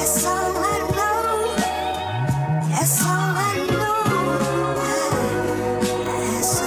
That's all I know. That's all I know. That's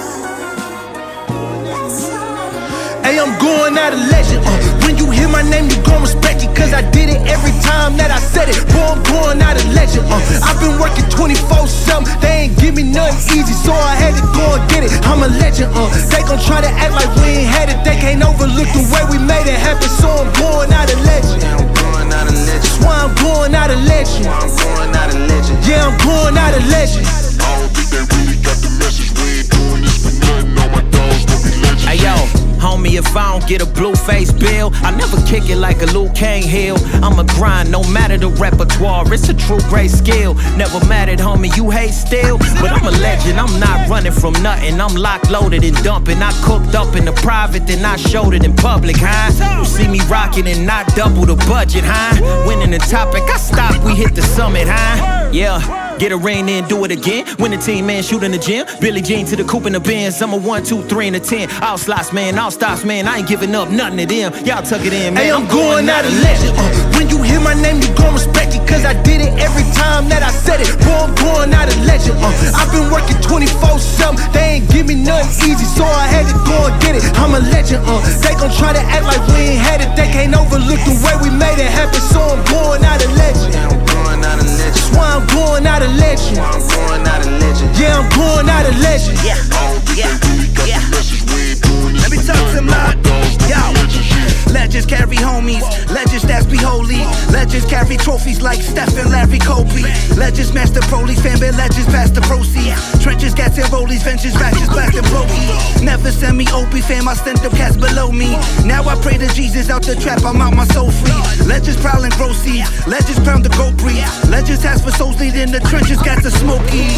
all. Hey, I'm going out a legend. When you hear my name, you gon' respect it, cause I did it every time that I said it. Boy, I'm going out a legend. I've been working 24/7. They ain't give me nothing easy, so I had to go and get it. I'm a legend. They gon' try to act like we ain't had it. They can't overlook the way we made it happen, so I'm going out a legend. Yeah, I'm going out a legend. That's why I'm going out a legend. I'm going out a legend. Yeah, I'm going out a legend. I don't think they really got the message. We ain't doing this for nothing. All my dogs gon' be legends. Hey yo, homie, if I don't get a blue face bill, I never kick it like a Luke Kane Hill. I'ma grind, no matter the repertoire. It's a true great skill. Never mad at homie, you hate still. But I'm a legend, I'm not running from nothing. I'm locked, loaded, and dumping. I cooked up in the private, then I showed it in public, huh? You see me rocking and not double the budget, huh? Winning the topic, I stop, we hit the summit, huh? Yeah. Get a ring, then do it again. Win the team, man, shoot in the gym. Billie Jean to the coupe in the Benz. I'm a 1, 2, 3, and a 10. All slots, man, all stops, man. I ain't giving up nothing to them. Y'all tuck it in, man. Hey, I'm going out a legend. When you hear my name, you gon' respect it, cause I did it every time that I said it. Boy, I'm going out a legend. I've been working 24/7. They ain't give me nothing easy, so I had to go and get it. I'm a legend. They gon' try to act like we ain't had it. They can't overlook the way we made it happen, so I'm going out a legend. Yeah, I'm going out a legend. That's why I'm going out a legend. I'm going out a legend. Yeah, I'm going out a legend. I don't think they really got the message. We ain't doing this Let me for talk nothing. some All my lot. dogs gon' Yo. be legends. Legends carry homies, legends that's be holy. Legends carry trophies like Steph and Larry Kobe. Legends master prolies, fanbase legends pass the proceeds. Trenches, gas and rollies, ventures, ratchets, blasting brokey. Never send me OP fam, I send them cats below me. Now I pray to Jesus out the trap, I'm out my soul free. Legends prowling grow seeds, legends pound the goat breed. Legends has for souls lead in the trenches, got the smoky.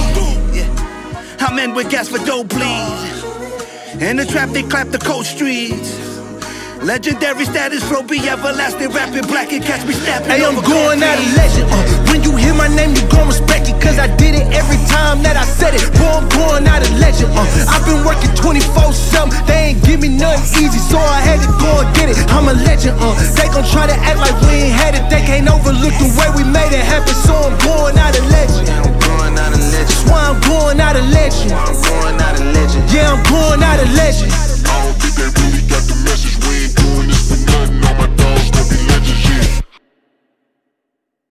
I'm in with gas for dope please. In the trap they clap the cold streets. Legendary status, flow be everlasting, rapping black and catch me snapping. Hey, I'm over going cold out a beats. legend. When you hear my name, you gon' respect it, cause I did it every time that I said it. Boy, I'm going out a legend. I've been working 24/7. They ain't give me nothing easy, so I had to go and get it. I'm a legend. They gon' try to act like we ain't had it. They can't overlook the way we made it happen, so I'm going out a legend. Yeah, I'm going out a legend. That's why I'm going out a legend. I'm going out a legend. Yeah, I'm going out a legend.